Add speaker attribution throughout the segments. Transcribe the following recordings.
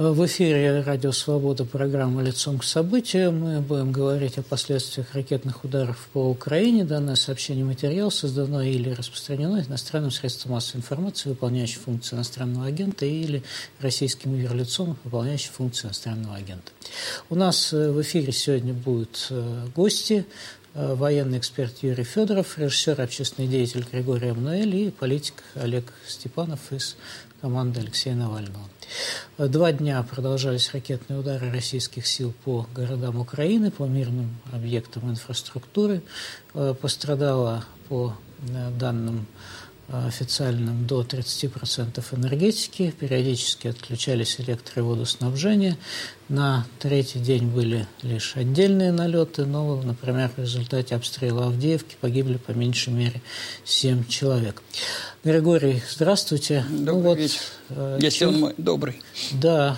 Speaker 1: В эфире «Радио Свобода», программа «Лицом к событию». Мы будем говорить о последствиях ракетных ударов по Украине. Данное сообщение материал создано или распространено иностранным средством массовой информации, выполняющим функцию иностранного агента, или российским юрлицом, выполняющим функцию иностранного агента. У нас в эфире сегодня будут гости: военный эксперт Юрий Федоров, режиссер, общественный деятель Григорий Эммануэль и политик Олег Степанов из команды Алексея Навального. 2 дня продолжались ракетные удары российских сил по городам Украины, по мирным объектам инфраструктуры. Пострадало, по данным официальным, до 30% энергетики. Периодически отключались электро- и водоснабжение. На 3-й день были лишь отдельные налеты, но, например, в результате обстрела Авдеевки погибли по меньшей мере 7 человек. Григорий, здравствуйте.
Speaker 2: Добрый вечер. Если он мой, добрый.
Speaker 1: Да,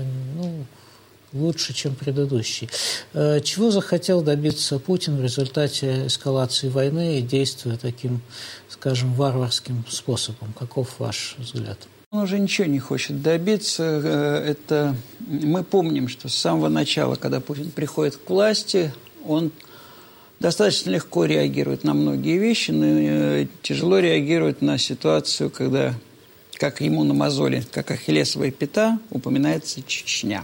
Speaker 1: лучше, чем предыдущий. Чего захотел добиться Путин в результате эскалации войны и действуя таким, скажем, варварским способом? Каков ваш взгляд?
Speaker 2: Он уже ничего не хочет добиться. Мы помним, что с самого начала, когда Путин приходит к власти, он достаточно легко реагирует на многие вещи, но тяжело реагирует на ситуацию, когда, как ему на мозоли, как ахиллесовая пята, упоминается Чечня.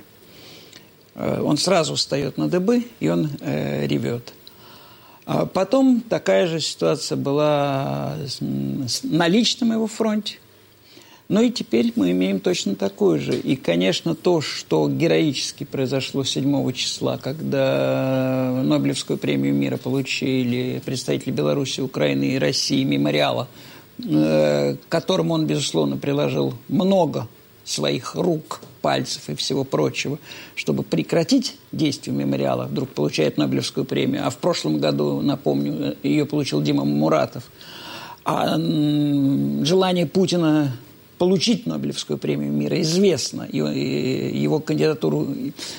Speaker 2: Он сразу встает на дыбы, и он ревет. А потом такая же ситуация была на личном его фронте. Ну и теперь мы имеем точно такую же. И, конечно, то, что героически произошло 7 числа, когда Нобелевскую премию мира получили представители Беларуси, Украины и России, мемориала, к которому он, безусловно, приложил много своих рук, пальцев и всего прочего, чтобы прекратить действие мемориала, вдруг получает Нобелевскую премию. А в прошлом году, напомню, ее получил Дима Муратов. А желание Путина получить Нобелевскую премию мира известно. Его кандидатуру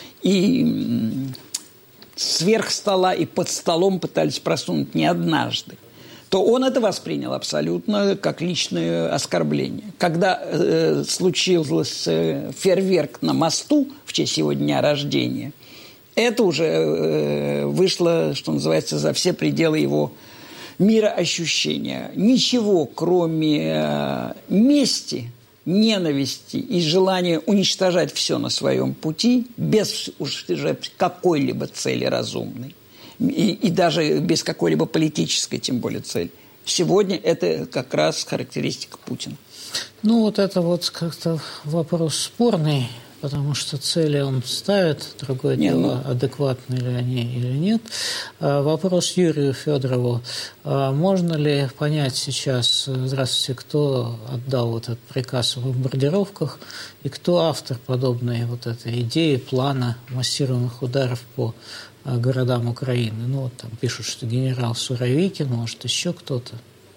Speaker 2: и сверх стола, и под столом пытались просунуть не однажды. То он это воспринял абсолютно как личное оскорбление. Когда случился фейерверк на мосту в честь его дня рождения, это уже вышло, что называется, за все пределы его мироощущения. Ничего, кроме мести, ненависти и желания уничтожать все на своем пути, без уже какой-либо цели разумной, и даже без какой-либо политической, тем более, цели. Сегодня это как раз характеристика Путина.
Speaker 1: Ну, вот это вот как-то вопрос спорный, потому что цели он ставит, другое дело, адекватны ли они или нет. Вопрос Юрию Федорову. Можно ли понять сейчас, здравствуйте, кто отдал вот этот приказ о бомбардировках и кто автор подобной вот этой идеи, плана массированных ударов по городам Украины? Ну, вот там пишут, что генерал Суровикин, может, еще кто-то.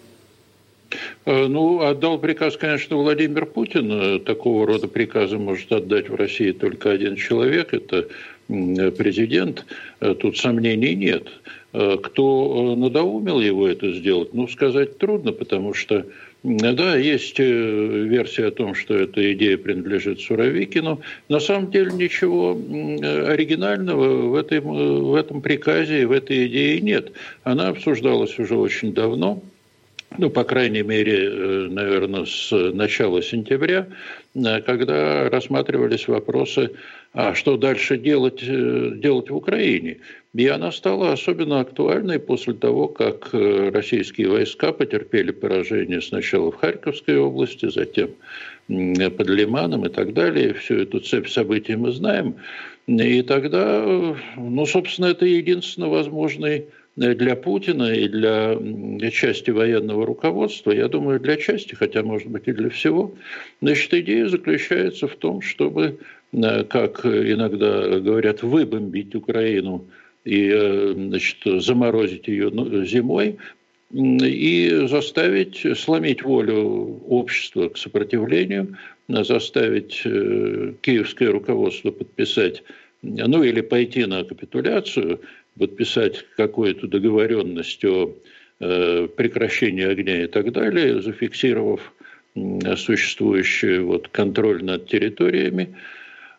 Speaker 3: Ну, отдал приказ, конечно, Владимир Путин. Такого рода приказы может отдать в России только один человек, это президент. Тут сомнений нет. Кто надоумил его это сделать, ну, сказать трудно, потому что, да, есть версия о том, что эта идея принадлежит Суровикину. На самом деле ничего оригинального в этом приказе и в этой идее нет. Она обсуждалась уже очень давно. Ну, по крайней мере, наверное, с начала сентября, когда рассматривались вопросы, а что дальше делать в Украине. И она стала особенно актуальной после того, как российские войска потерпели поражение сначала в Харьковской области, затем под Лиманом и так далее. Всю эту цепь событий мы знаем. И тогда, ну, собственно, это единственно возможный для Путина и для части военного руководства, я думаю, для части, хотя, может быть, и для всего, значит, идея заключается в том, чтобы, как иногда говорят, выбомбить Украину и, значит, заморозить ее зимой и заставить, сломить волю общества к сопротивлению, заставить киевское руководство подписать, ну или пойти на капитуляцию, подписать какую-то договоренность о прекращении огня и так далее, зафиксировав существующий контроль над территориями.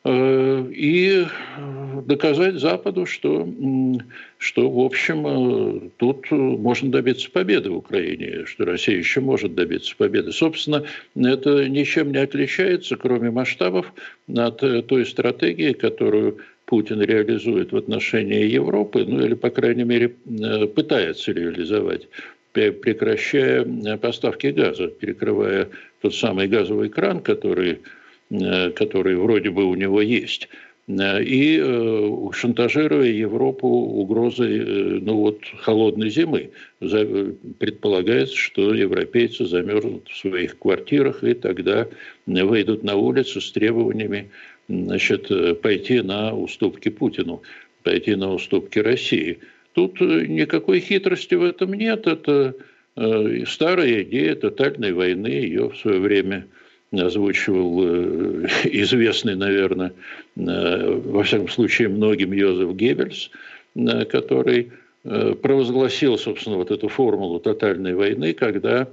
Speaker 3: и доказать Западу, что в общем, тут можно добиться победы в Украине, что Россия еще может добиться победы. Собственно, это ничем не отличается, кроме масштабов, от той стратегии, которую Путин реализует в отношении Европы, ну или, по крайней мере, пытается реализовать, прекращая поставки газа, перекрывая тот самый газовый кран, который вроде бы у него есть, и шантажируя Европу угрозой холодной зимы. Предполагается, что европейцы замерзнут в своих квартирах и тогда выйдут на улицу с требованиями пойти на уступки Путину, пойти на уступки России. Тут никакой хитрости в этом нет. Это старая идея тотальной войны. Ее в свое время озвучивал известный, наверное, во всяком случае, многим Йозеф Геббельс, который провозгласил, собственно, вот эту формулу тотальной войны, когда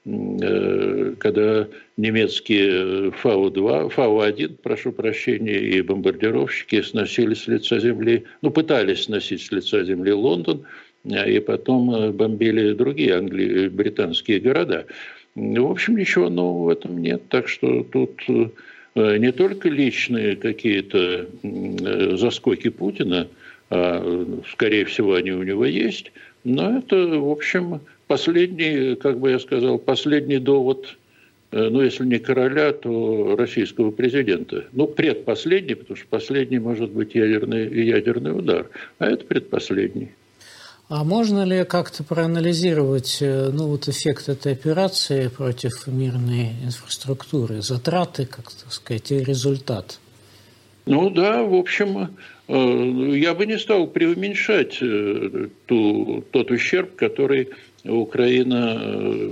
Speaker 3: немецкие Фау-1, прошу прощения, и бомбардировщики сносили с лица земли, пытались сносить с лица земли Лондон, и потом бомбили другие британские города. В общем, ничего нового в этом нет. Так что тут не только личные какие-то заскоки Путина, а, скорее всего, они у него есть, но это, в общем, последний, как бы я сказал, последний довод, если не короля, то российского президента. Предпоследний, потому что последний может быть ядерный удар, а это предпоследний.
Speaker 1: А можно ли как-то проанализировать эффект этой операции против мирной инфраструктуры, затраты, как сказать, и результат?
Speaker 3: Да, в общем, я бы не стал преуменьшать тот ущерб, который Украина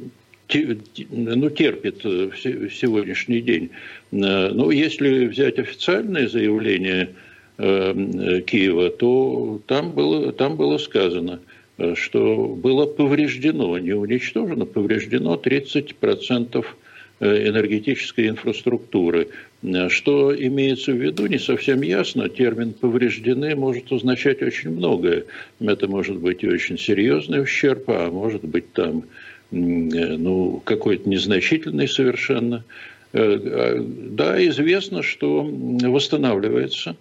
Speaker 3: терпит в сегодняшний день. Если взять официальные заявления Киева, то там было сказано, что было повреждено, не уничтожено, повреждено 30% энергетической инфраструктуры. Что имеется в виду, не совсем ясно. Термин «повреждены» может означать очень многое. Это может быть и очень серьезный ущерб, а может быть там какой-то незначительный совершенно. Да, известно, что восстанавливается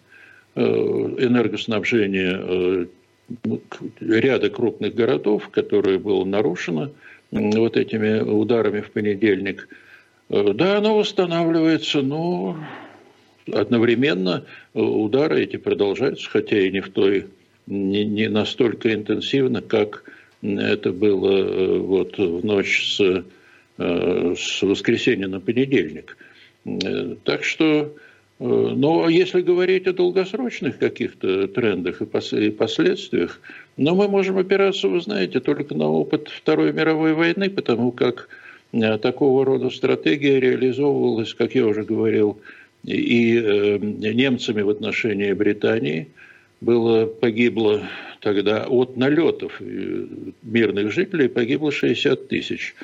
Speaker 3: энергоснабжение ряда крупных городов, которое было нарушено вот этими ударами в понедельник. Да, оно восстанавливается, но одновременно удары эти продолжаются, хотя и не настолько интенсивно, как это было в ночь с воскресенья на понедельник. Так что, но если говорить о долгосрочных каких-то трендах и последствиях, мы можем опираться, вы знаете, только на опыт Второй мировой войны, потому как такого рода стратегия реализовывалась, как я уже говорил, и немцами в отношении Британии. Погибло тогда от налетов мирных жителей погибло 60 тысяч.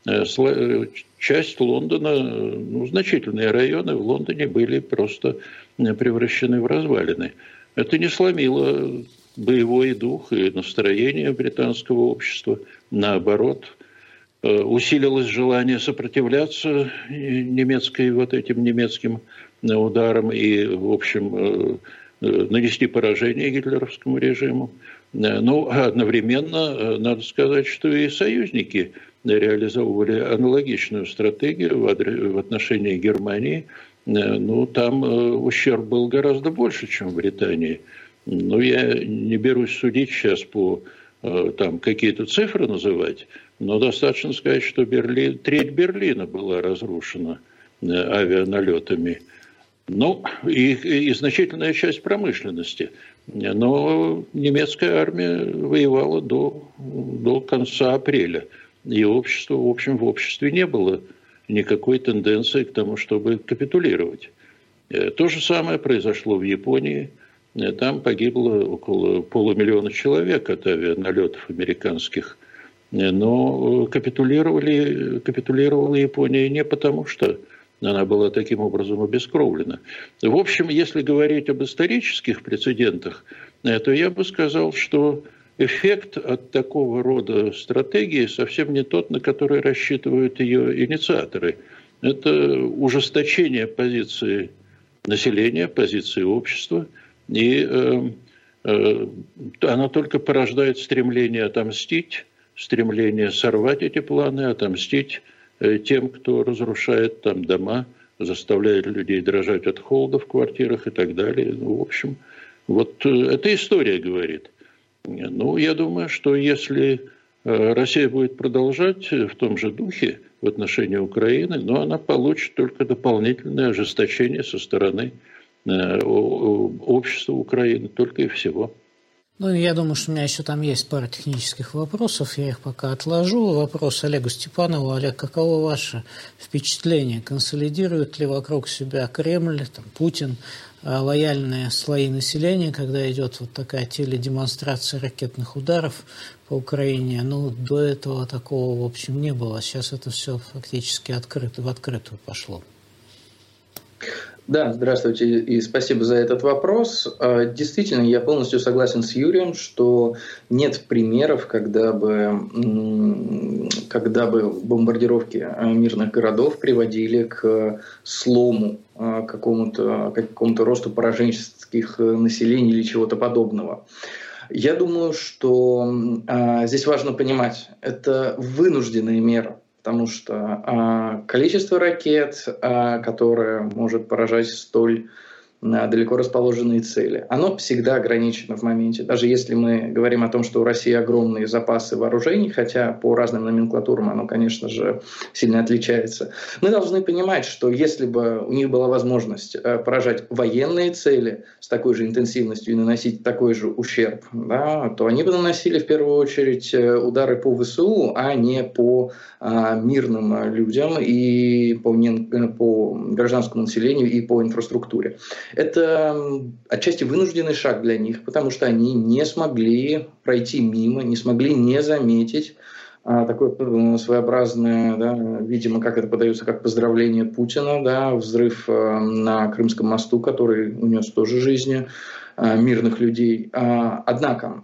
Speaker 3: Часть Лондона, значительные районы в Лондоне были просто превращены в развалины. Это не сломило боевой дух и настроение британского общества. Наоборот, усилилось желание сопротивляться этим немецким ударам и, в общем, нанести поражение гитлеровскому режиму. Но одновременно надо сказать, что и союзники реализовывали аналогичную стратегию в отношении Германии. Там ущерб был гораздо больше, чем в Британии. Я не берусь судить сейчас какие-то цифры называть, но достаточно сказать, что треть Берлина была разрушена авианалетами. И значительная часть промышленности. Но немецкая армия воевала до конца апреля. И в обществе не было никакой тенденции к тому, чтобы капитулировать. То же самое произошло в Японии. Там погибло около 500 000 человек от авианалетов американских. Но капитулировала Япония не потому, что она была таким образом обескровлена. В общем, если говорить об исторических прецедентах, то я бы сказал, что эффект от такого рода стратегии совсем не тот, на который рассчитывают ее инициаторы. Это ужесточение позиции населения, позиции общества, и она только порождает стремление отомстить, стремление сорвать эти планы, отомстить тем, кто разрушает там дома, заставляет людей дрожать от холода в квартирах и так далее. Ну, в общем, вот эта история говорит. Ну, я думаю, что если Россия будет продолжать в том же духе в отношении Украины, но она получит только дополнительное ожесточение со стороны общества Украины, только и всего.
Speaker 1: Ну, я думаю, что у меня еще там есть пара технических вопросов, я их пока отложу. Вопрос Олегу Степанову. Олег, каково ваше впечатление? Консолидирует ли вокруг себя Кремль, там, Путин, лояльные слои населения, когда идет вот такая теледемонстрация ракетных ударов по Украине? Ну, до этого такого, в общем, не было. Сейчас это все фактически в открытую пошло.
Speaker 4: Да, здравствуйте и спасибо за этот вопрос. Действительно, я полностью согласен с Юрием, что нет примеров, когда бы бомбардировки мирных городов приводили к слому, какому-то росту пораженческих населений или чего-то подобного. Я думаю, что здесь важно понимать, это вынужденные меры. Потому что количество ракет, которое может поражать столь далеко расположенные цели, оно всегда ограничено в моменте. Даже если мы говорим о том, что у России огромные запасы вооружений, хотя по разным номенклатурам оно, конечно же, сильно отличается, мы должны понимать, что если бы у них была возможность поражать военные цели с такой же интенсивностью и наносить такой же ущерб, да, то они бы наносили в первую очередь удары по ВСУ, а не по мирным людям и по гражданскому населению и по инфраструктуре. Это отчасти вынужденный шаг для них, потому что они не смогли пройти мимо, не смогли не заметить такое своеобразное, да, видимо, как это подается, как поздравление Путина, да, взрыв на Крымском мосту, который унес тоже жизни мирных людей. Однако,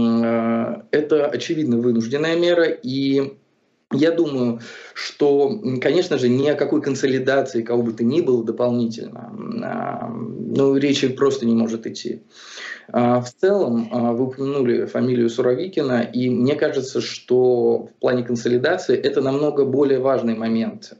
Speaker 4: это очевидно вынужденная мера, и я думаю, что, конечно же, ни о какой консолидации кого бы то ни было дополнительно, речи просто не может идти. В целом, вы упомянули фамилию Суровикина, и мне кажется, что в плане консолидации это намного более важный момент.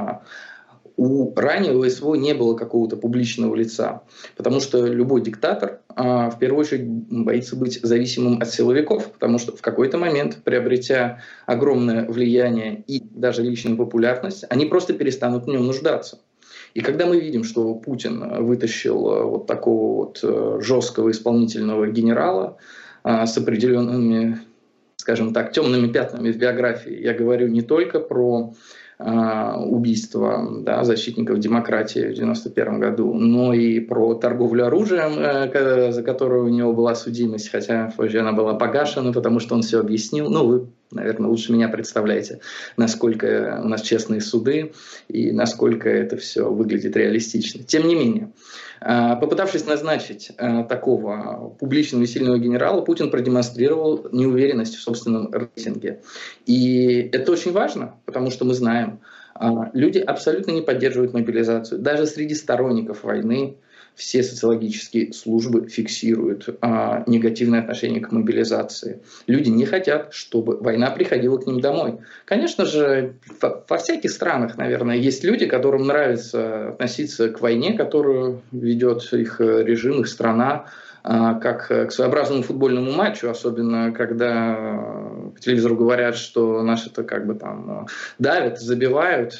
Speaker 4: У раннего СВО не было какого-то публичного лица, потому что любой диктатор в первую очередь боится быть зависимым от силовиков, потому что в какой-то момент, приобретя огромное влияние и даже личную популярность, они просто перестанут в нем нуждаться. И когда мы видим, что Путин вытащил вот такого вот жесткого исполнительного генерала с определенными, скажем так, темными пятнами в биографии, я говорю не только про убийство, да, защитников демократии в 1991 году, но и про торговлю оружием, за которую у него была судимость, хотя позже она была погашена, потому что он все объяснил. Ну, вы, наверное, лучше меня представляете, насколько у нас честные суды и насколько это все выглядит реалистично. Тем не менее, попытавшись назначить такого публичного и сильного генерала, Путин продемонстрировал неуверенность в собственном рейтинге. И это очень важно, потому что мы знаем, люди абсолютно не поддерживают мобилизацию. Даже среди сторонников войны все социологические службы фиксируют негативное отношение к мобилизации. Люди не хотят, чтобы война приходила к ним домой. Конечно же, во всяких странах, наверное, есть люди, которым нравится относиться к войне, которую ведет их режим, их страна, как к своеобразному футбольному матчу, особенно когда по телевизору говорят, что наши-то как бы там давят, забивают.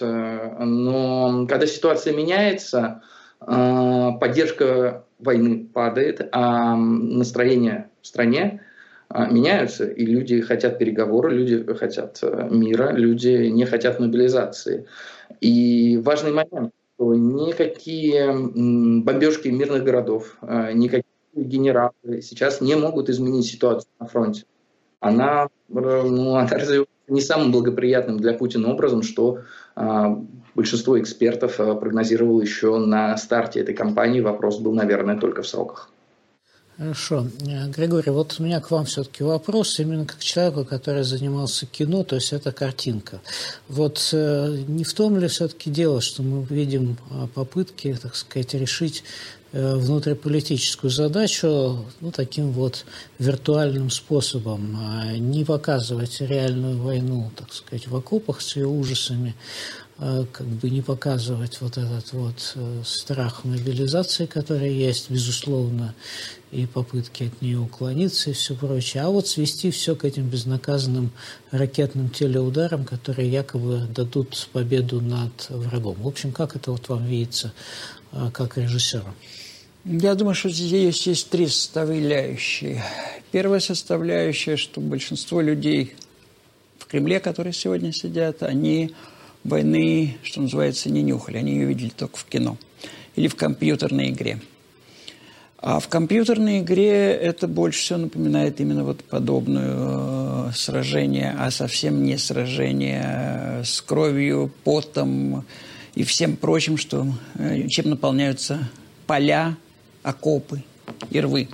Speaker 4: Но когда ситуация меняется, поддержка войны падает, а настроения в стране меняются, и люди хотят переговоров, люди хотят мира, люди не хотят мобилизации. И важный момент, что никакие бомбежки мирных городов, никакие генералы сейчас не могут изменить ситуацию на фронте. она развивается не самым благоприятным для Путина образом, что большинство экспертов прогнозировало еще на старте этой кампании. Вопрос был, наверное, только в сроках.
Speaker 1: Хорошо. Григорий, вот у меня к вам все-таки вопрос, именно как человеку, который занимался кино, то есть это картинка. Вот не в том ли все-таки дело, что мы видим попытки, так сказать, решить внутриполитическую задачу таким вот виртуальным способом, не показывать реальную войну, так сказать, в окопах с ее ужасами, как бы не показывать вот этот вот страх мобилизации, который есть, безусловно, и попытки от нее уклониться и все прочее, а вот свести все к этим безнаказанным ракетным телеударам, которые якобы дадут победу над врагом. В общем, как это вот вам видится как режиссеру?
Speaker 2: Я думаю, что здесь есть три составляющие. Первая составляющая, что большинство людей в Кремле, которые сегодня сидят, они войны, что называется, не нюхали. Они ее видели только в кино или в компьютерной игре. А в компьютерной игре это больше всего напоминает именно вот подобное сражение, а совсем не сражение с кровью, потом и всем прочим, чем наполняются поля, окопы и рвы.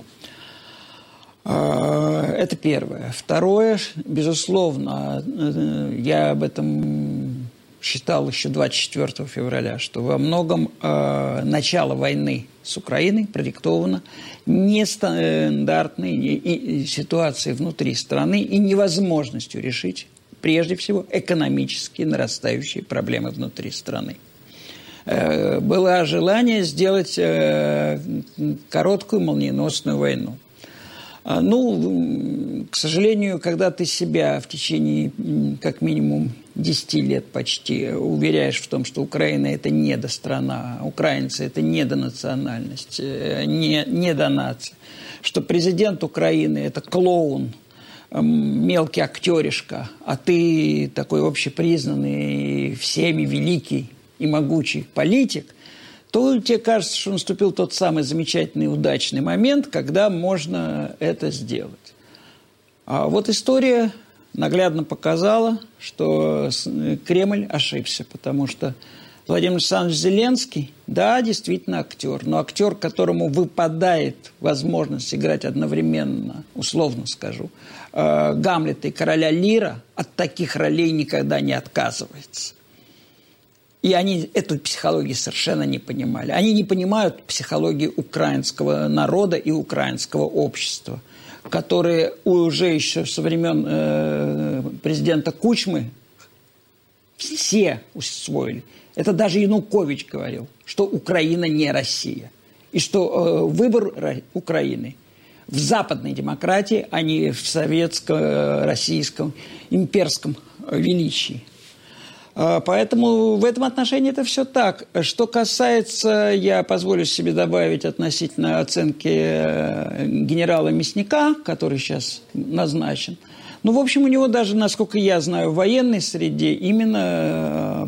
Speaker 2: Это первое. Второе, безусловно, я об этом считал еще 24 февраля, что во многом начало войны с Украиной продиктовано нестандартной ситуацией внутри страны и невозможностью решить, прежде всего, экономические нарастающие проблемы внутри страны. Было желание сделать короткую молниеносную войну. К сожалению, когда ты себя в течение как минимум 10 лет почти уверяешь в том, что Украина – это недострана, украинцы – это недонациональность, недонация, что президент Украины – это клоун, мелкий актеришка, а ты такой общепризнанный, всеми великий и могучий политик, то тебе кажется, что наступил тот самый замечательный, удачный момент, когда можно это сделать. А вот история наглядно показала, что Кремль ошибся, потому что Владимир Александрович Зеленский, да, действительно актер, но актер, которому выпадает возможность играть одновременно, условно скажу, Гамлета и короля Лира, от таких ролей никогда не отказывается. И они эту психологию совершенно не понимали. Они не понимают психологии украинского народа и украинского общества, которые уже еще со времен президента Кучмы все усвоили. Это даже Янукович говорил, что Украина не Россия. И что выбор Украины в западной демократии, а не в советско-российском имперском величии. Поэтому в этом отношении это все так. Что касается, я позволю себе добавить относительно оценки генерала Мясника, который сейчас назначен. В общем, у него даже, насколько я знаю, в военной среде именно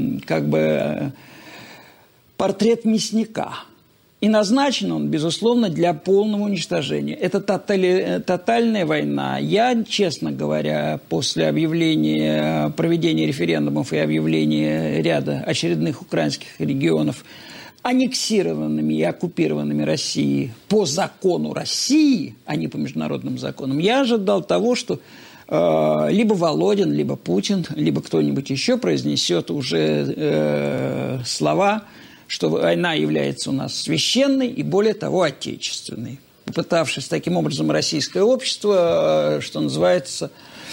Speaker 2: портрет мясника. И назначен он, безусловно, для полного уничтожения. Это тотальная война. Я, честно говоря, после объявления проведения референдумов и объявления ряда очередных украинских регионов аннексированными и оккупированными Россией по закону России, а не по международным законам, я ожидал того, что либо Володин, либо Путин, либо кто-нибудь еще произнесет уже слова, что война является у нас священной и, более того, отечественной. Попытавшись таким образом российское общество, что называется,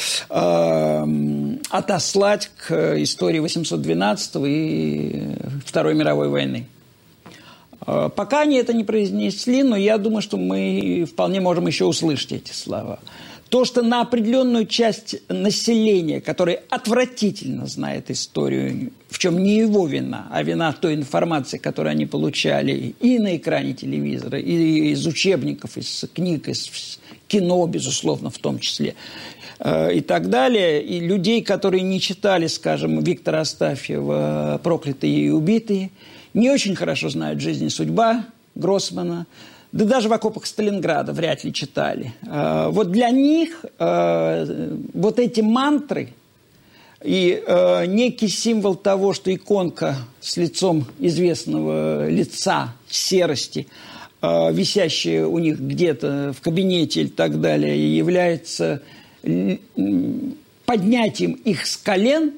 Speaker 2: отослать к истории 812 и Второй мировой войны. Пока они это не произнесли, но я думаю, что мы вполне можем еще услышать эти слова. То, что на определенную часть населения, которая отвратительно знает историю, в чем не его вина, а вина той информации, которую они получали и на экране телевизора, и из учебников, из книг, из кино, безусловно, в том числе, и так далее, и людей, которые не читали, скажем, Виктора Астафьева «Проклятые и убитые», не очень хорошо знают жизнь и судьба Гроссмана, да даже в окопах Сталинграда вряд ли читали. Вот для них вот эти мантры и некий символ того, что иконка с лицом известного лица в серости, висящая у них где-то в кабинете или так далее, является поднятием их с колен,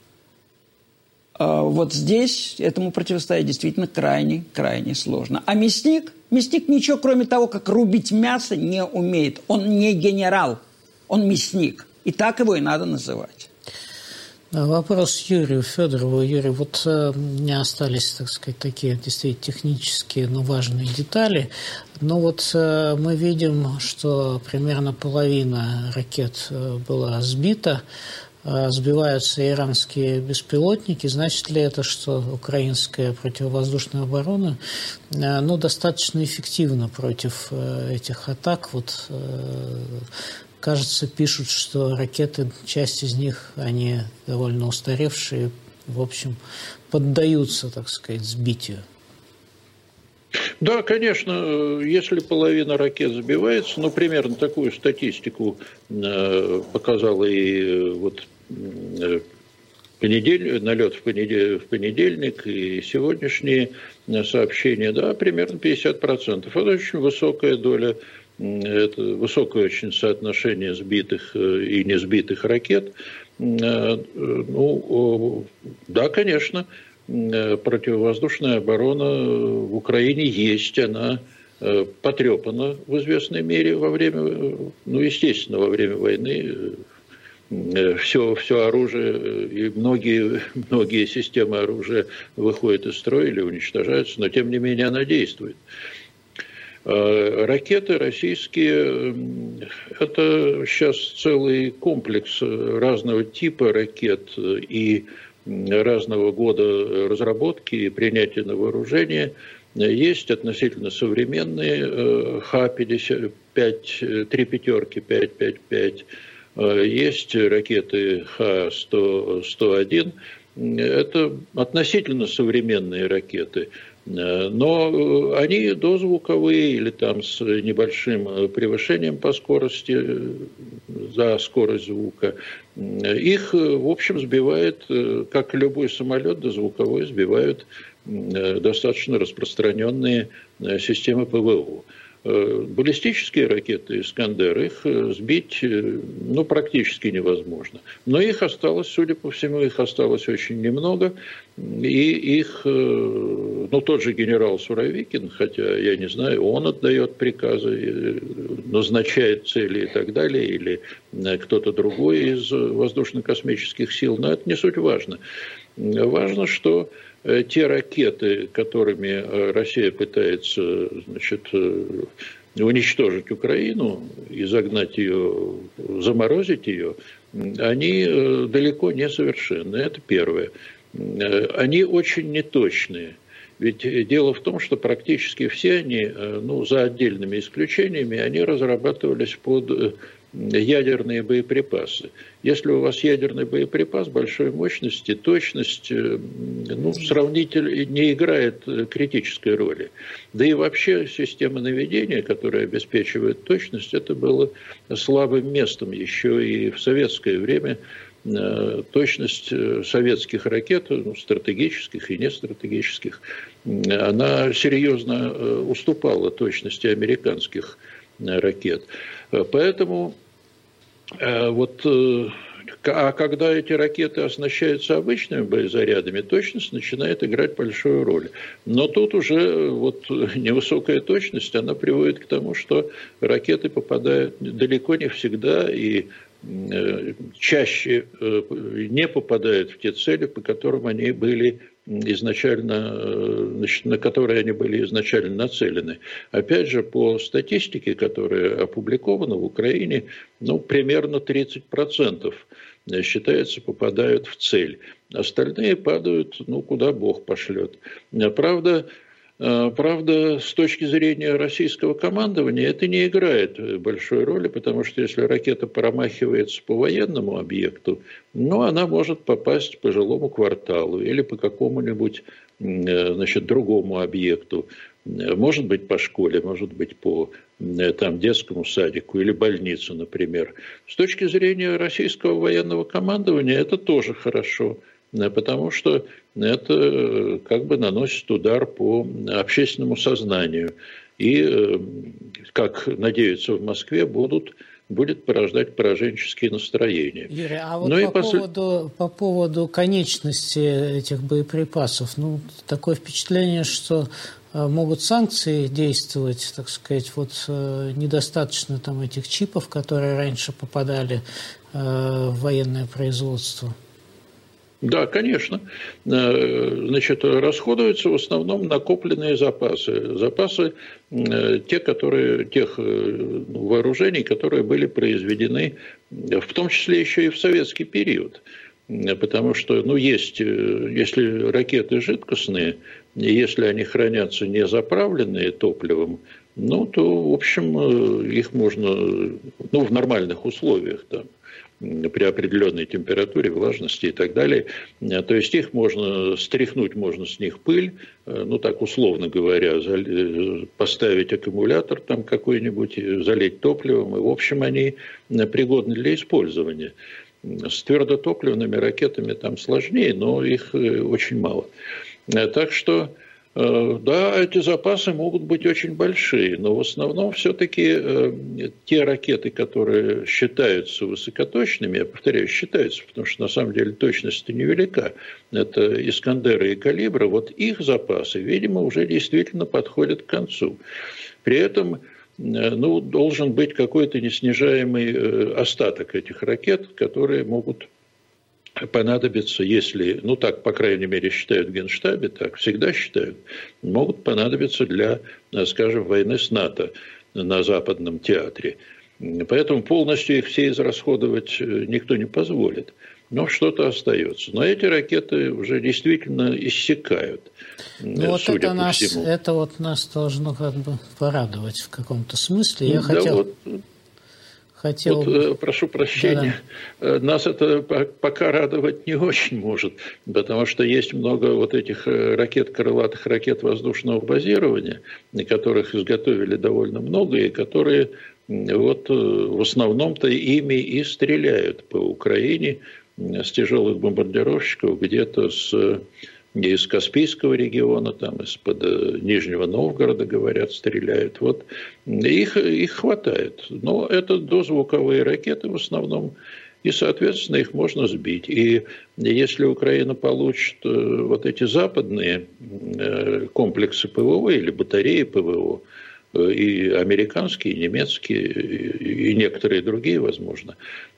Speaker 2: вот здесь этому противостоять действительно крайне сложно. А мясник ничего, кроме того, как рубить мясо, не умеет. Он не генерал, он мясник. И так его и надо называть.
Speaker 1: Вопрос Юрию Федорову. Юрий, вот у меня остались, так сказать, такие действительно технические, но важные детали. Но вот мы видим, что примерно половина ракет была сбита. Сбиваются иранские беспилотники. Значит ли это, что украинская противовоздушная оборона достаточно эффективна против этих атак? Вот, кажется, пишут, что ракеты, часть из них, они довольно устаревшие, в общем, поддаются, так сказать, сбитию.
Speaker 3: Да, конечно, если половина ракет сбивается, примерно такую статистику показала и вот налет в понедельник и сегодняшние сообщения, да, примерно 50%. Это очень высокая доля, это высокое очень соотношение сбитых и не сбитых ракет. Да, конечно, противовоздушная оборона в Украине есть, она потрепана в известной мере во время, естественно, во время войны. Все оружие и многие системы оружия выходят из строя или уничтожаются, но тем не менее она действует. Ракеты российские – это сейчас целый комплекс разного типа ракет и разного года разработки и принятия на вооружение. Есть относительно современные Х-55, 3 пятерки, 555, есть ракеты Х-101. Это относительно современные ракеты, но они дозвуковые или там с небольшим превышением по скорости, за скорость звука. Их, в общем, сбивает, как любой самолет дозвуковой, сбивают достаточно распространенные системы ПВО. Баллистические ракеты «Искандер», их сбить практически невозможно. Но их осталось, судя по всему, их осталось очень немного. И их, тот же генерал Суровикин, хотя я не знаю, он отдает приказы, назначает цели и так далее, или кто-то другой из воздушно-космических сил, но это не суть важно. Важно, что те ракеты, которыми Россия пытается, уничтожить Украину, изогнать ее, заморозить ее, они далеко не совершенны. Это первое. Они очень неточные. Ведь дело в том, что практически все они, за отдельными исключениями, они разрабатывались под ядерные боеприпасы. Если у вас ядерный боеприпас большой мощности, точность сравнительно не играет критической роли. Да и вообще система наведения, которая обеспечивает точность, это было слабым местом еще и в советское время. Точность советских ракет, стратегических и нестратегических, она серьезно уступала точности американских ракет. Поэтому когда эти ракеты оснащаются обычными боезарядами, точность начинает играть большую роль. Но тут уже невысокая точность, она приводит к тому, что ракеты попадают далеко не всегда и чаще не попадают в те цели, по которым они были изначально, на которые они были изначально нацелены. Опять же, по статистике, которая опубликована в Украине, примерно 30% считается, попадают в цель. Остальные падают, куда Бог пошлет. Правда, с точки зрения российского командования это не играет большой роли, потому что если ракета промахивается по военному объекту, она может попасть по жилому кварталу или по какому-нибудь другому объекту. Может быть, по школе, может быть, по детскому садику или больнице, например. С точки зрения российского военного командования это тоже хорошо, потому что это наносит удар по общественному сознанию. И, как надеются в Москве, будет порождать пораженческие настроения.
Speaker 1: Юрий, а вот по поводу конечности этих боеприпасов, такое впечатление, что могут санкции действовать, так сказать, недостаточно этих чипов, которые раньше попадали в военное производство.
Speaker 3: Да, конечно. Расходуются в основном накопленные запасы. Запасы тех вооружений, которые были произведены, в том числе еще и в советский период. Потому что, если ракеты жидкостные, если они хранятся не заправленные топливом, то, в общем, их можно, в нормальных условиях, при определенной температуре, влажности и так далее. То есть их можно стряхнуть, можно с них пыль, условно говоря, поставить аккумулятор какой-нибудь, залить топливом, и, в общем, они пригодны для использования. С твердотопливными ракетами там сложнее, но их очень мало. Так что, да, эти запасы могут быть очень большие, но в основном все-таки те ракеты, которые считаются высокоточными, я повторяю, считаются, потому что на самом деле точность-то невелика, это «Искандеры» и «Калибры», вот их запасы, видимо, уже действительно подходят к концу. При этом должен быть какой-то неснижаемый остаток этих ракет, которые могут понадобиться, если, так, по крайней мере, считают в Генштабе, так всегда считают, могут понадобиться для, скажем, войны с НАТО на Западном театре. Поэтому полностью их все израсходовать никто не позволит. Но что-то остается. Но эти ракеты уже действительно иссякают. Судя по всему.
Speaker 1: Это нас должно порадовать в каком-то смысле. Я
Speaker 3: прошу прощения, нас это пока радовать не очень может, потому что есть много этих крылатых ракет воздушного базирования, которых изготовили довольно много, и которые в основном-то ими и стреляют по Украине с тяжелых бомбардировщиков, где-то из Каспийского региона, из-под Нижнего Новгорода, говорят, стреляют. Их хватает. Но это дозвуковые ракеты в основном, и, соответственно, их можно сбить. И если Украина получит эти западные комплексы ПВО или батареи ПВО, и американские, и немецкие, и некоторые другие, возможно,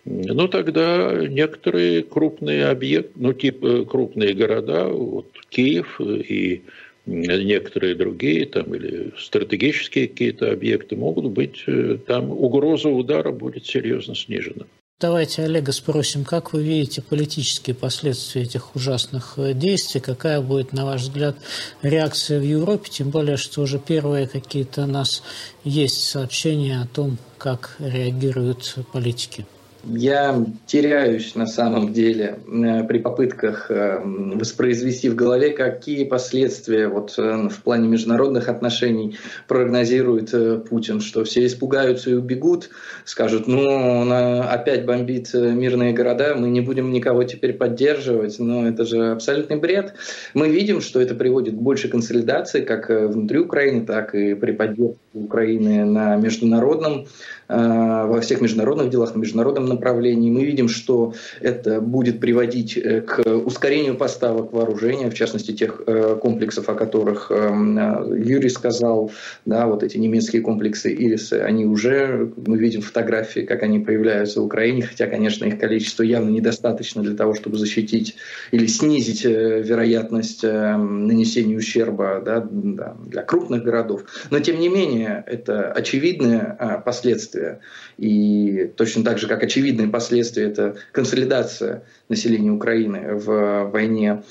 Speaker 3: тогда некоторые крупные объекты, типа крупные города, Киев и некоторые другие, или стратегические какие-то объекты могут быть, угроза удара будет серьезно снижена.
Speaker 1: Давайте Олега спросим, как вы видите политические последствия этих ужасных действий, какая будет, на ваш взгляд, реакция в Европе, тем более, что уже первые какие-то у нас есть сообщения о том, как реагируют политики.
Speaker 4: Я теряюсь на самом деле при попытках воспроизвести в голове, какие последствия в плане международных отношений прогнозирует Путин, что все испугаются и убегут, скажут, он опять бомбит мирные города, мы не будем никого теперь поддерживать, но это же абсолютный бред. Мы видим, что это приводит к большей консолидации как внутри Украины, так и при поддержке Украины на международном, во всех международных делах, на международном направлении. Мы видим, что это будет приводить к ускорению поставок вооружения, в частности, тех комплексов, о которых Юрий сказал, эти немецкие комплексы «Ирисы», они уже, мы видим фотографии, как они появляются в Украине, хотя, конечно, их количество явно недостаточно для того, чтобы защитить или снизить вероятность нанесения ущерба для крупных городов. Но, тем не менее, это очевидные последствия. И точно так же, как очевидные последствия, это консолидация населения Украины в войне.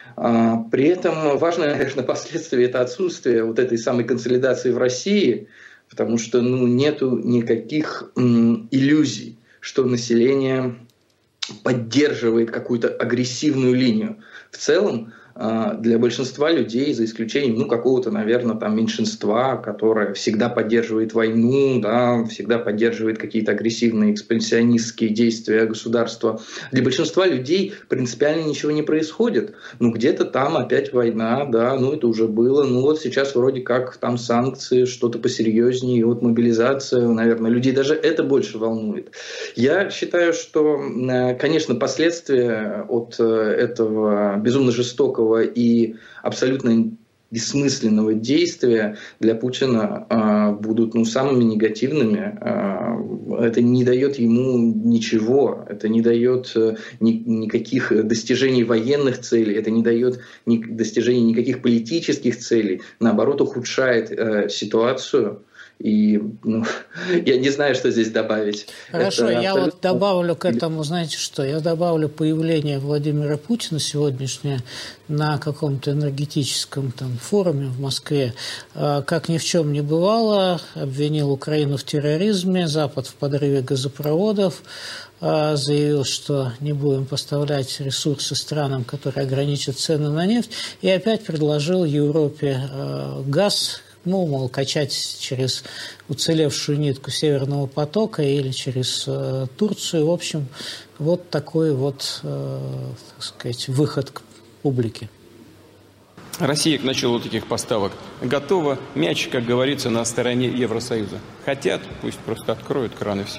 Speaker 4: При этом важное, наверное, последствие – это отсутствие этой самой консолидации в России, потому что нету никаких иллюзий, что население поддерживает какую-то агрессивную линию. В целом, для большинства людей, за исключением какого-то, наверное, там меньшинства, которое всегда поддерживает войну, да, всегда поддерживает какие-то агрессивные экспансионистские действия государства, для большинства людей принципиально ничего не происходит. Где-то там опять война, да, это уже было. Вот сейчас вроде как там санкции, что-то посерьезнее, и вот мобилизация, наверное, людей даже это больше волнует. Я считаю, что, конечно, последствия от этого безумно жестокого и абсолютно бессмысленного действия для Путина будут самыми негативными. Это не дает ему ничего, это не дает никаких достижений военных целей, это не дает достижений никаких политических целей, наоборот, ухудшает ситуацию. И я не знаю, что здесь добавить.
Speaker 1: Хорошо, я вот добавлю к этому, знаете что, я добавлю появление Владимира Путина сегодняшнее на каком-то энергетическом форуме в Москве, как ни в чем не бывало, обвинил Украину в терроризме, Запад в подрыве газопроводов, заявил, что не будем поставлять ресурсы странам, которые ограничат цены на нефть, и опять предложил Европе газ, мол, качать через уцелевшую нитку Северного потока или через Турцию. В общем, вот такой вот, так сказать, выход к публике.
Speaker 5: Россия к началу таких поставок готова. Мяч, как говорится, на стороне Евросоюза. Хотят, пусть просто откроют кран и все.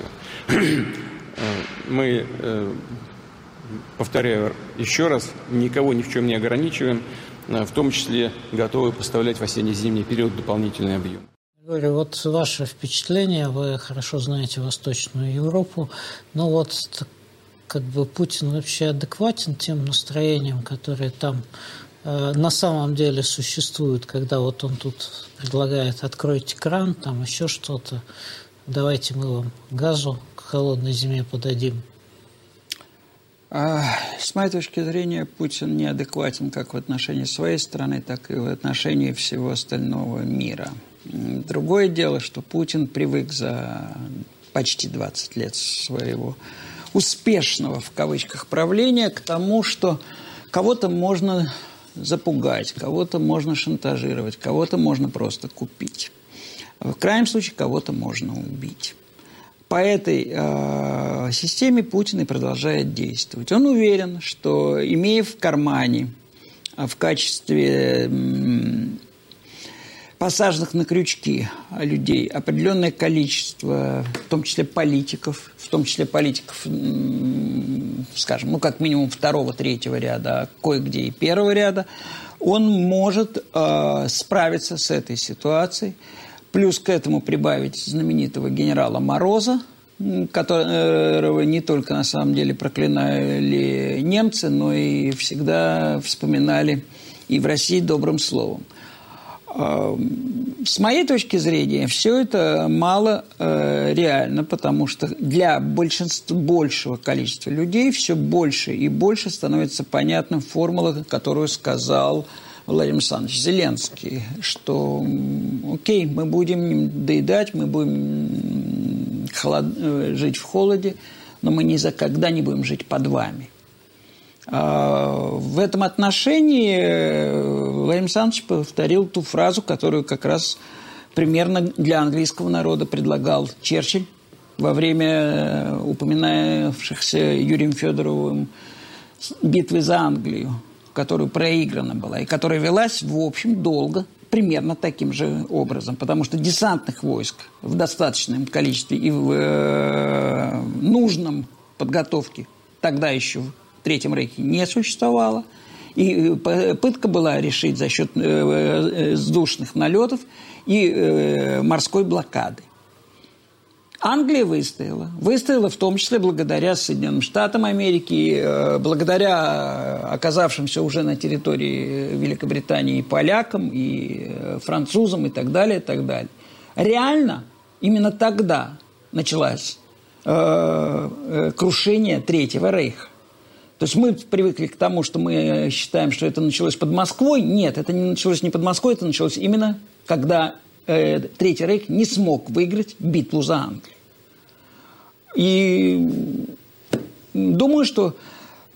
Speaker 5: Мы, повторяю еще раз, никого ни в чем не ограничиваем. В том числе готовы поставлять в осенне-зимний период дополнительный объем.
Speaker 1: Говорю, вот ваше впечатление, вы хорошо знаете Восточную Европу, но вот как бы Путин вообще адекватен тем настроениям, которые там на самом деле существуют, когда вот он тут предлагает откройте кран, там еще что-то, давайте мы вам газу к холодной зиме подадим.
Speaker 2: С моей точки зрения, Путин неадекватен как в отношении своей страны, так и в отношении всего остального мира. Другое дело, что Путин привык за почти 20 лет своего успешного, в кавычках, правления к тому, что кого-то можно запугать, кого-то можно шантажировать, кого-то можно просто купить. В крайнем случае, кого-то можно убить. По этой системе Путин и продолжает действовать. Он уверен, что, имея в кармане в качестве посаженных на крючки людей определенное количество, в том числе политиков, скажем, как минимум 2-3 ряда, а кое-где и 1 ряда, он может справиться с этой ситуацией. Плюс к этому прибавить знаменитого генерала Мороза, которого не только на самом деле проклинали немцы, но и всегда вспоминали и в России добрым словом. С моей точки зрения, все это мало реально, потому что для большего количества людей все больше и больше становится понятным формула, которую сказал Владимир Александрович Зеленский, что окей, мы будем доедать, мы будем жить в холоде, но мы никогда не будем жить под вами. В этом отношении Владимир Александрович повторил ту фразу, которую как раз примерно для английского народа предлагал Черчилль во время упоминавшихся Юрием Федоровым битвы за Англию, которая проиграна была и которая велась, в общем, долго, примерно таким же образом, потому что десантных войск в достаточном количестве и в нужном подготовке тогда еще в Третьем Рейхе не существовало. И попытка была решить за счет воздушных налетов и морской блокады. Англия выстояла. Выстояла в том числе благодаря Соединенным Штатам Америки, благодаря оказавшимся уже на территории Великобритании полякам, и французам, и так далее, и так далее. Реально именно тогда началось крушение Третьего Рейха. То есть мы привыкли к тому, что мы считаем, что это началось под Москвой. Нет, это не началось не под Москвой, это началось именно когда Третий Рейх не смог выиграть битву за Англию. И думаю, что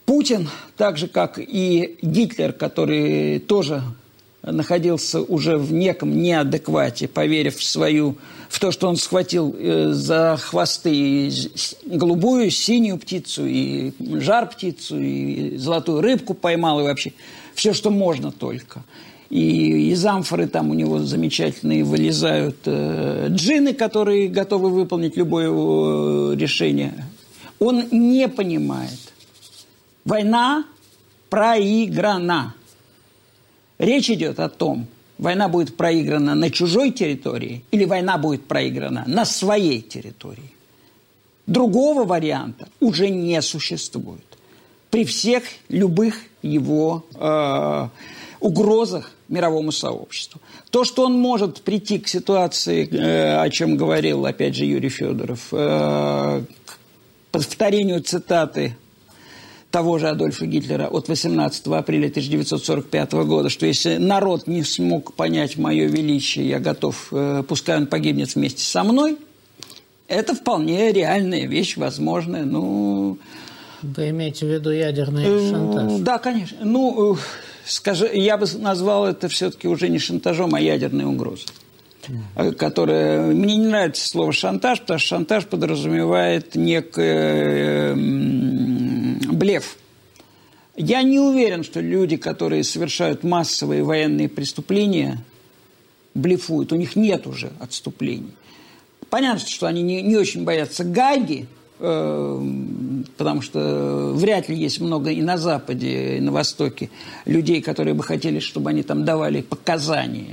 Speaker 2: Путин, так же, как и Гитлер, который тоже находился уже в неком неадеквате, поверив в то, что он схватил за хвосты и голубую, синюю птицу, и жар-птицу, и золотую рыбку поймал, и вообще все, что можно только. И из амфоры там у него замечательные вылезают джинны, которые готовы выполнить любое решение. Он не понимает. Война проиграна. Речь идет о том, война будет проиграна на чужой территории или война будет проиграна на своей территории. Другого варианта уже не существует. При всех любых его угрозах мировому сообществу. То, что он может прийти к ситуации, о чем говорил, опять же, Юрий Федоров, к повторению цитаты того же Адольфа Гитлера от 18 апреля 1945 года, что если народ не смог понять мое величие, я готов, пускай он погибнет вместе со мной, это вполне реальная вещь, возможная.
Speaker 1: Вы имеете в виду ядерный шантаж?
Speaker 2: Да, конечно. Я бы назвал это все-таки уже не шантажом, а ядерной угрозой. Которая... Мне не нравится слово «шантаж», потому что шантаж подразумевает некий блеф. Я не уверен, что люди, которые совершают массовые военные преступления, блефуют. У них нет уже отступлений. Понятно, что они не очень боятся Гааги, потому что вряд ли есть много и на Западе, и на Востоке людей, которые бы хотели, чтобы они там давали показания.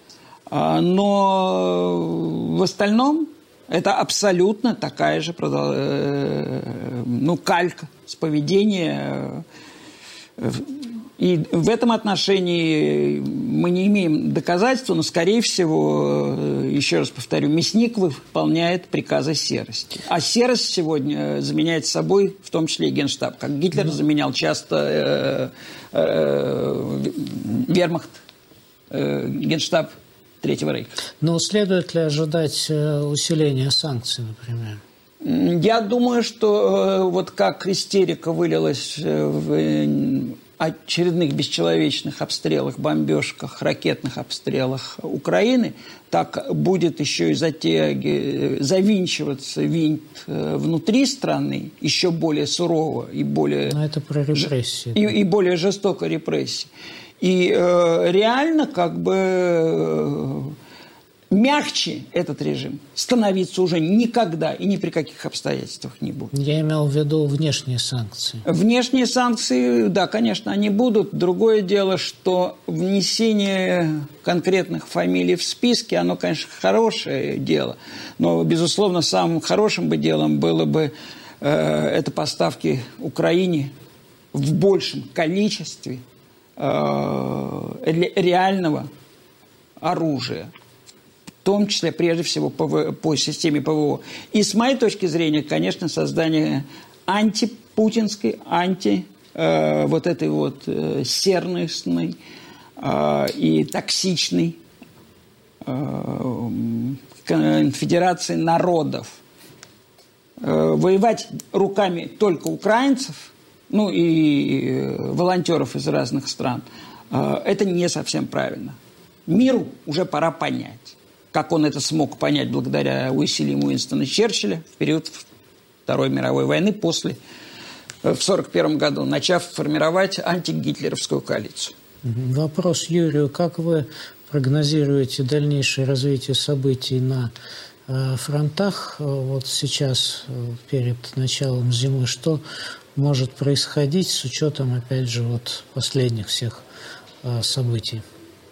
Speaker 2: Но в остальном это абсолютно такая же калька с поведения. И в этом отношении мы не имеем доказательства, но, скорее всего, еще раз повторю, мясник выполняет приказы серости. А серость сегодня заменяет собой, в том числе и Генштаб. Как Гитлер заменял часто вермахт, Генштаб Третьего рейха.
Speaker 1: Но следует ли ожидать усиления санкций, например?
Speaker 2: Я думаю, что вот как истерика вылилась в очередных бесчеловечных обстрелах, бомбежках, ракетных обстрелах Украины, так будет еще и завинчиваться винт внутри страны, еще более сурово и более...
Speaker 1: Но это про репрессии.
Speaker 2: И более жестокой репрессии. И реально мягче этот режим становиться уже никогда и ни при каких обстоятельствах не будет.
Speaker 1: Я имел в виду внешние санкции.
Speaker 2: Внешние санкции, да, конечно, они будут. Другое дело, что внесение конкретных фамилий в списки, оно, конечно, хорошее дело. Но, безусловно, самым хорошим бы делом было бы это поставки Украине в большем количестве реального оружия. В том числе, прежде всего, по системе ПВО. И с моей точки зрения, конечно, создание антипутинской, вот этой вот серностной и токсичной конфедерации народов. Воевать руками только украинцев, и волонтеров из разных стран, это не совсем правильно. Миру уже пора понять, как он это смог понять благодаря усилиям Уинстона Черчилля в период Второй мировой войны, в 1941 году, начав формировать антигитлеровскую коалицию.
Speaker 1: Вопрос Юрию. Как вы прогнозируете дальнейшее развитие событий на фронтах? Вот сейчас, перед началом зимы, что может происходить с учетом, опять же, последних всех событий?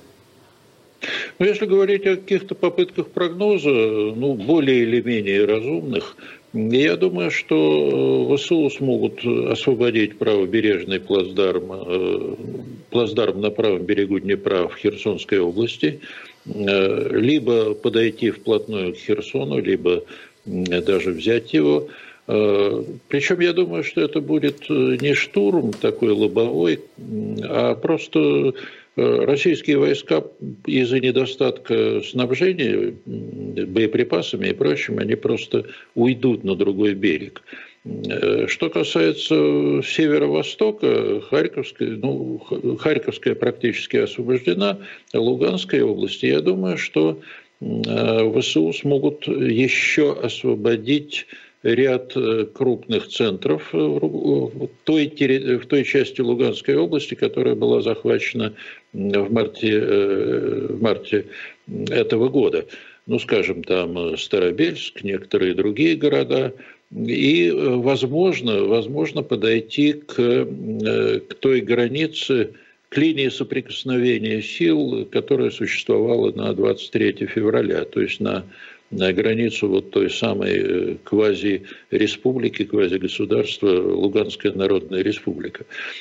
Speaker 3: Если говорить о каких-то попытках прогноза, более или менее разумных, я думаю, что ВСУ смогут освободить правобережный плацдарм на правом берегу Днепра в Херсонской области, либо подойти вплотную к Херсону, либо даже взять его. Причем я думаю, что это будет не штурм такой лобовой, а просто российские войска из-за недостатка снабжения боеприпасами и прочим, они просто уйдут на другой берег. Что касается северо-востока, Харьковская практически освобождена, Луганская область, я думаю, что ВСУ смогут еще освободить ряд крупных центров в той части Луганской области, которая была захвачена в марте этого года. Ну, скажем, там Старобельск, некоторые другие города. И, возможно подойти к той границе, к линии соприкосновения сил, которая существовала на 23 февраля, то есть на границу вот той самой квази-республики, квази-государства Луганская Народная Республика.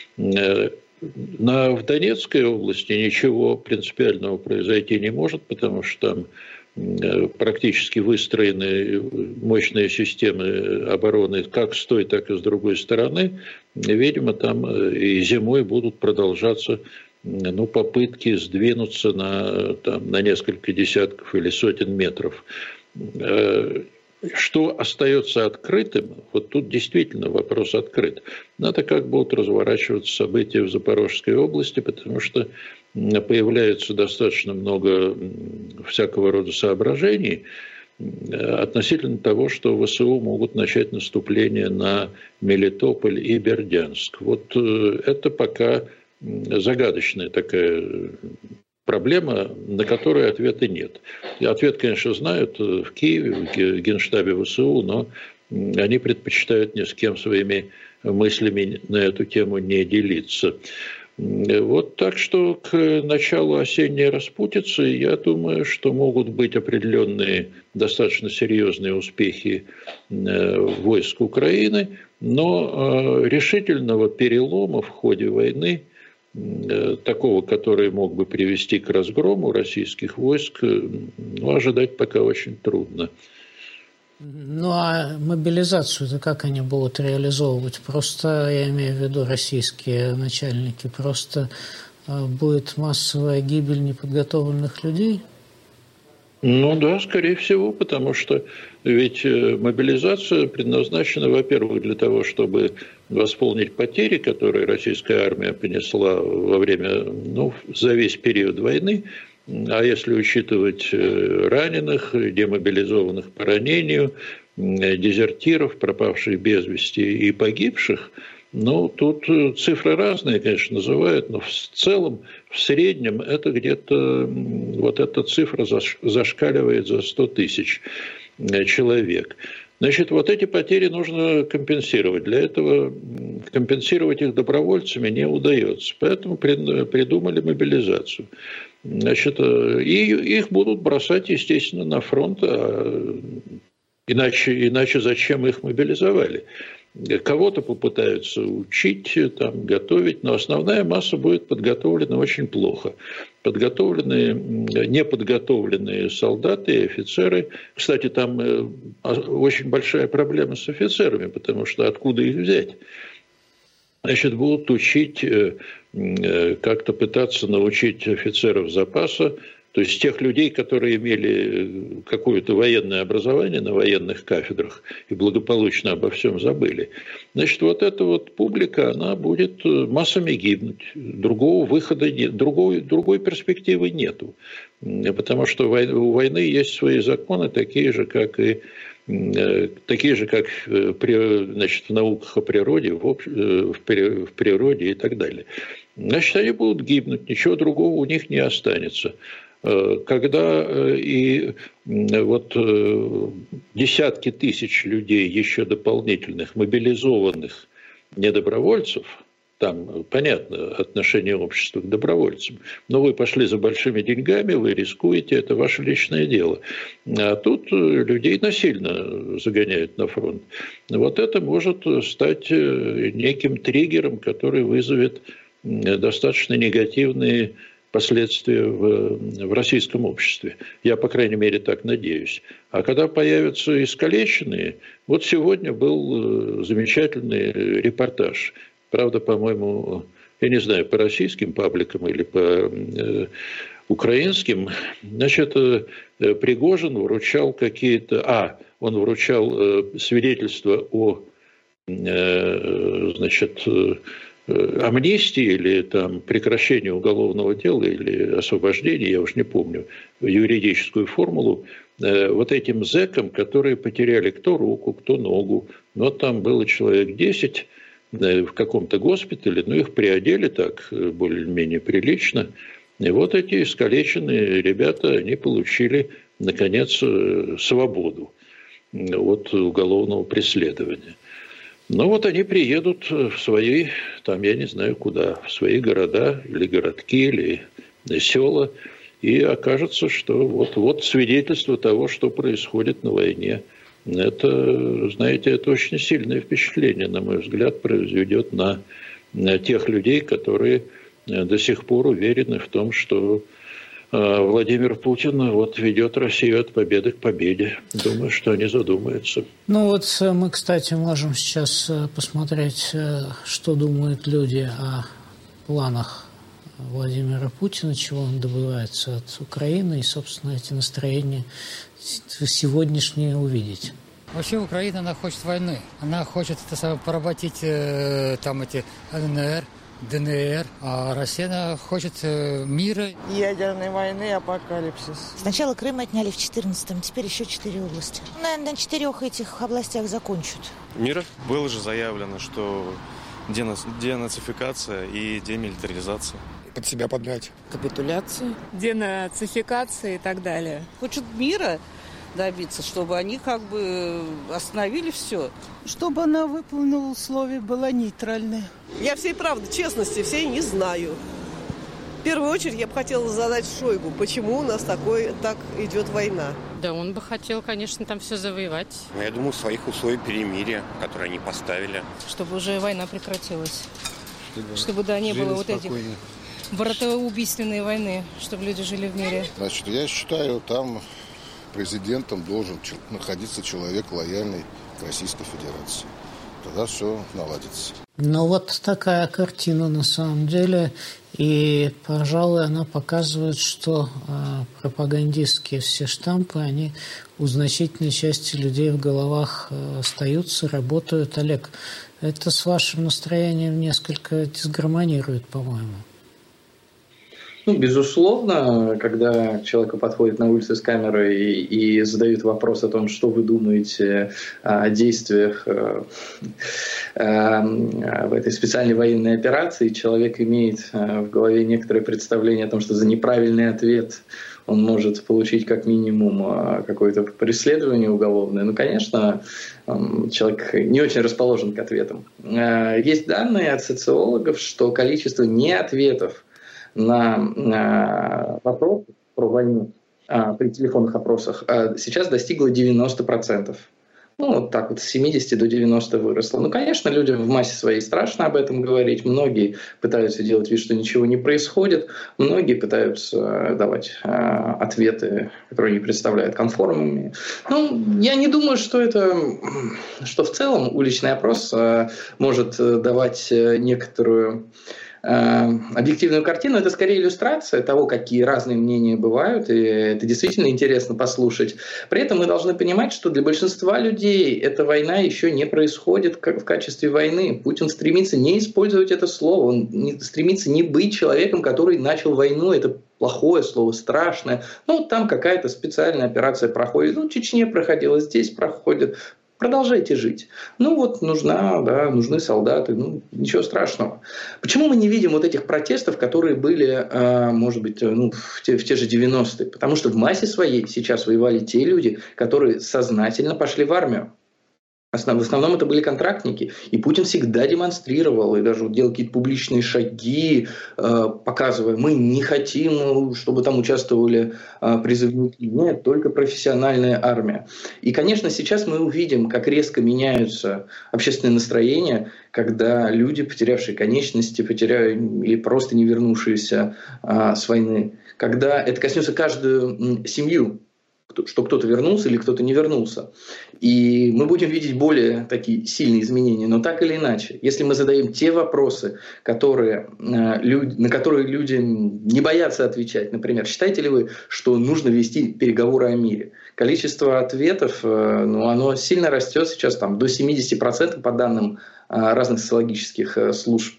Speaker 3: В Донецкой области ничего принципиального произойти не может, потому что там практически выстроены мощные системы обороны как с той, так и с другой стороны. Видимо, там и зимой будут продолжаться попытки сдвинуться на несколько десятков или сотен метров. Что остается открытым, вот тут действительно вопрос открыт. Надо, как будут разворачиваться события в Запорожской области, потому что появляется достаточно много всякого рода соображений относительно того, что ВСУ могут начать наступление на Мелитополь и Бердянск. Вот это пока загадочная такая проблема, на которую ответа нет. Ответ, конечно, знают в Киеве, в Генштабе ВСУ, но они предпочитают ни с кем своими мыслями на эту тему не делиться. Вот так что к началу осенней распутицы, я думаю, что могут быть определенные достаточно серьезные успехи войск Украины, но решительного перелома в ходе войны, такого, который мог бы привести к разгрому российских войск, ожидать пока очень трудно.
Speaker 1: Ну а мобилизацию-то как они будут реализовывать? Просто, я имею в виду российские начальники, просто будет массовая гибель неподготовленных людей?
Speaker 3: Ну да, скорее всего, потому что ведь мобилизация предназначена, во-первых, для того, чтобы восполнить потери, которые российская армия понесла во время, за весь период войны. А если учитывать раненых, демобилизованных по ранению, дезертиров, пропавших без вести и погибших, тут цифры разные, конечно, называют, но в целом, в среднем, это где-то, вот эта цифра зашкаливает за 100 тысяч человек. Значит, вот эти потери нужно компенсировать. Для этого компенсировать их добровольцами не удается. Поэтому придумали мобилизацию. Значит, и их будут бросать, естественно, на фронт. Иначе зачем их мобилизовали? Кого-то попытаются учить, готовить, но основная масса будет подготовлена очень плохо. Неподготовленные солдаты и офицеры. Кстати, там очень большая проблема с офицерами, потому что откуда их взять? Значит, будут учить, как-то пытаться научить офицеров запаса, то есть тех людей, которые имели какое-то военное образование на военных кафедрах и благополучно обо всем забыли. Значит, вот эта вот публика, она будет массами гибнуть. Другого выхода нет, другой перспективы нету. Потому что у войны есть свои законы, такие же, как в науках о природе, в природе и так далее. Значит, они будут гибнуть, ничего другого у них не останется. Когда десятки тысяч людей, еще дополнительных, мобилизованных недобровольцев, там, понятно, отношение общества к добровольцам, но вы пошли за большими деньгами, вы рискуете, это ваше личное дело. А тут людей насильно загоняют на фронт. Вот это может стать неким триггером, который вызовет достаточно негативные последствия в российском обществе. Я, по крайней мере, так надеюсь. А когда появятся искалеченные, вот сегодня был замечательный репортаж. Правда, по-моему, я не знаю, по российским пабликам или по украинским. Значит, Пригожин вручал он вручал свидетельство о значит, амнистии или там прекращения уголовного дела или освобождения, я уж не помню юридическую формулу, вот этим зэкам, которые потеряли кто руку, кто ногу. Но там было человек 10 в каком-то госпитале, но их приодели так более-менее прилично. И вот эти искалеченные ребята, они получили, наконец, свободу от уголовного преследования. Но вот они приедут в свои, там, я не знаю куда, в свои города или городки, или села, и окажется, что вот свидетельство того, что происходит на войне. Это, знаете, это очень сильное впечатление, на мой взгляд, произведет на тех людей, которые до сих пор уверены в том, что Владимир Путин ведет Россию от победы к победе. Думаю, что они задумаются.
Speaker 1: Ну вот мы, кстати, можем сейчас посмотреть, что думают люди о планах Владимира Путина, чего он добивается от Украины, и, собственно, эти настроения сегодняшние увидеть.
Speaker 6: Вообще Украина, она хочет войны. Она хочет поработить там эти ЛНР, ДНР, а Россия хочет мира.
Speaker 7: Ядерной войны, апокалипсис.
Speaker 8: Сначала Крым отняли в 14-м, теперь еще 4 области. Наверное, на 4 этих областях закончат.
Speaker 9: Мира. Было же заявлено, что денацификация и демилитаризация.
Speaker 10: Под себя подмять.
Speaker 7: Капитуляция.
Speaker 11: Денацификация и так далее.
Speaker 7: Хочет мира добиться, чтобы они как бы остановили все.
Speaker 12: Чтобы она выполнила условия, была нейтральная.
Speaker 13: Я всей правды, честности, всей не знаю. В первую очередь я бы хотела задать Шойгу, почему у нас так идет война.
Speaker 11: Да он бы хотел, конечно, там все завоевать.
Speaker 10: Я думаю, своих условий перемирия, которые они поставили.
Speaker 11: Чтобы уже война прекратилась. Чтобы не было вот этих братоубийственной войны, чтобы люди жили в мире.
Speaker 14: Значит, я считаю, там президентом должен находиться человек, лояльный к Российской Федерации. Тогда все наладится.
Speaker 1: Ну, вот такая картина на самом деле. И, пожалуй, она показывает, что пропагандистские все штампы, они у значительной части людей в головах остаются, работают. Олег, это с вашим настроением несколько дисгармонирует, по-моему.
Speaker 4: Ну, безусловно, когда к человеку подходит на улице с камерой и задают вопрос о том, что вы думаете о действиях в этой специальной военной операции, человек имеет в голове некоторое представление о том, что за неправильный ответ он может получить как минимум какое-то преследование уголовное. Ну, конечно, человек не очень расположен к ответам. Есть данные от социологов, что количество неответов на вопрос про войну при телефонных опросах сейчас достигло 90%. Ну, вот так вот с 70 до 90 выросло. Ну, конечно, людям в массе своей страшно об этом говорить. Многие пытаются делать вид, что ничего не происходит. Многие пытаются давать ответы, которые не представляют конформными. Ну, я не думаю, что в целом уличный опрос может давать некоторую объективную картину. Это скорее иллюстрация того, какие разные мнения бывают, и это действительно интересно послушать. При этом мы должны понимать, что для большинства людей эта война еще не происходит в качестве войны. Путин стремится не использовать это слово, он стремится не быть человеком, который начал войну. Это плохое слово, страшное. Ну, там какая-то специальная операция проходит. Ну, в Чечне проходила, здесь проходит. Продолжайте жить. Ну вот нужны солдаты, ничего страшного. Почему мы не видим вот этих протестов, которые были, может быть, в те же 90-е? Потому что в массе своей сейчас воевали те люди, которые сознательно пошли в армию. В основном это были контрактники. И Путин всегда демонстрировал, и даже делал какие-то публичные шаги, показывая, мы не хотим, чтобы там участвовали призывники. Нет, только профессиональная армия. И, конечно, сейчас мы увидим, как резко меняются общественные настроения, когда люди, потерявшие конечности, или просто не вернувшиеся с войны, когда это коснется каждую семью, что кто-то вернулся или кто-то не вернулся. И мы будем видеть более такие сильные изменения. Но так или иначе, если мы задаем те вопросы, на которые люди не боятся отвечать, например, считаете ли вы, что нужно вести переговоры о мире? количество ответов, оно сильно растет сейчас там, до 70% по данным разных социологических служб.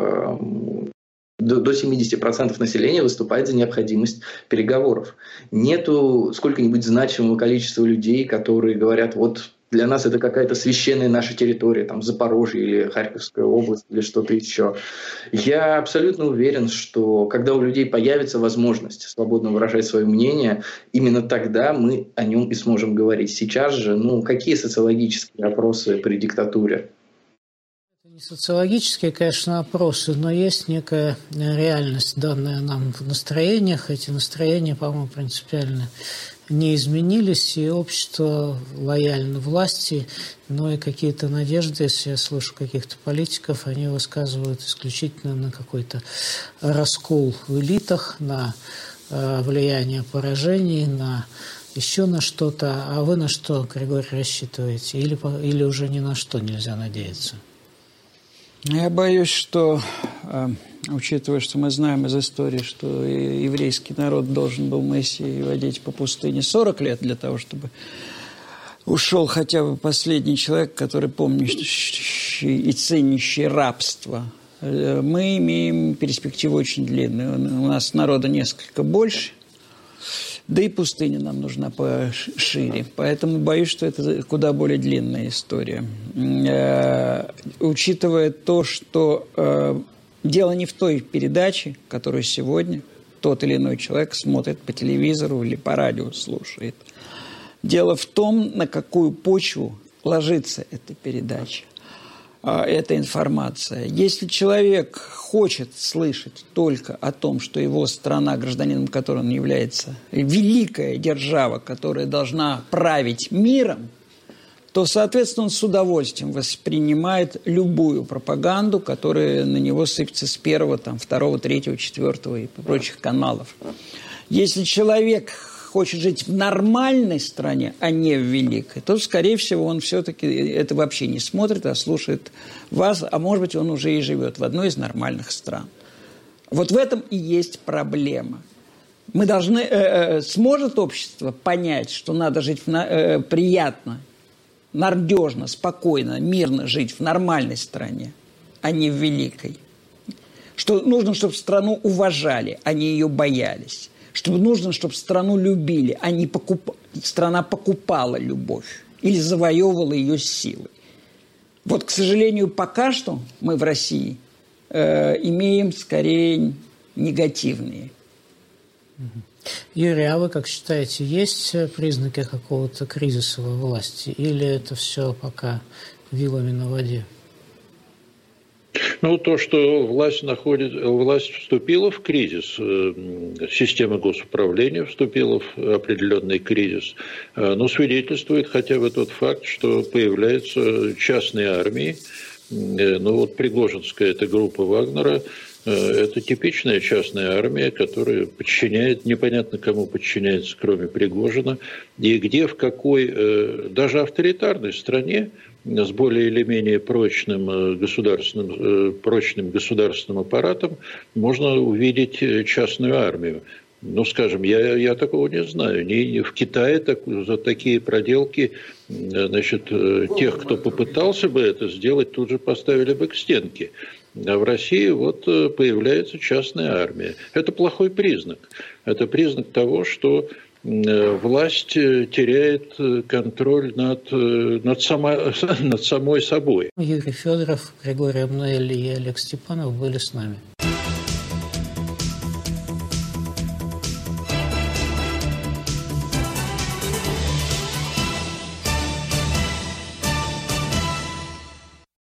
Speaker 4: До 70% населения выступает за необходимость переговоров. Нету сколько-нибудь значимого количества людей, которые говорят, вот для нас это какая-то священная наша территория, там Запорожье или Харьковская область или что-то еще. Я абсолютно уверен, что когда у людей появится возможность свободно выражать свое мнение, именно тогда мы о нем и сможем говорить. Сейчас же, какие социологические опросы при диктатуре?
Speaker 1: Социологические, конечно, опросы, но есть некая реальность, данная нам в настроениях. Эти настроения, по-моему, принципиально не изменились, и общество лояльно власти, но и какие-то надежды, если я слышу каких-то политиков, они высказывают исключительно на какой-то раскол в элитах, на влияние поражений, на еще на что-то. А вы на что, Григорий, рассчитываете? Или уже ни на что нельзя надеяться?
Speaker 2: Я боюсь, что, учитывая, что мы знаем из истории, что еврейский народ должен был Моисея водить по пустыне 40 лет для того, чтобы ушел хотя бы последний человек, который помнящий и ценящий рабство. Мы имеем перспективу очень длинную. У нас народа несколько больше, да и пустыня нам нужна пошире. Поэтому боюсь, что это куда более длинная история. Учитывая то, что дело не в той передаче, которую сегодня тот или иной человек смотрит по телевизору или по радио слушает. Дело в том, на какую почву ложится эта передача, эта информация. Если человек хочет слышать только о том, что его страна, гражданином которой он является, великая держава, которая должна править миром, то, соответственно, он с удовольствием воспринимает любую пропаганду, которая на него сыпется с первого, второго, третьего, четвертого и прочих каналов. Если человек хочет жить в нормальной стране, а не в великой, то, скорее всего, он все-таки это вообще не смотрит, а слушает вас, а может быть, он уже и живет в одной из нормальных стран. Вот в этом и есть проблема. Мы должны, сможет общество понять, что надо жить приятно, надежно, спокойно, мирно жить в нормальной стране, а не в великой. Что нужно, чтобы страну уважали, а не ее боялись. Что нужно, чтобы страну любили, а не страна покупала любовь или завоевывала ее силой. Вот, к сожалению, пока что мы в России имеем скорее негативные.
Speaker 1: Юрий, а вы как считаете, есть признаки какого-то кризиса во власти? Или это все пока вилами на воде?
Speaker 3: То, что власть вступила в кризис, система госуправления вступила в определенный кризис, но свидетельствует хотя бы тот факт, что появляются частные армии. Пригожинская, эта группа Вагнера, это типичная частная армия, которая подчиняет, непонятно кому подчиняется, кроме Пригожина, и где, в какой, даже авторитарной стране, с более или менее прочным государственным аппаратом можно увидеть частную армию. Скажем, я такого не знаю. В Китае за такие проделки, тех, кто попытался бы это сделать, тут же поставили бы к стенке. А в России появляется частная армия. Это плохой признак. Это признак того, что власть теряет контроль над самой собой.
Speaker 1: Юрий Федоров, Григорий Эммануэль и Олег Степанов были с нами.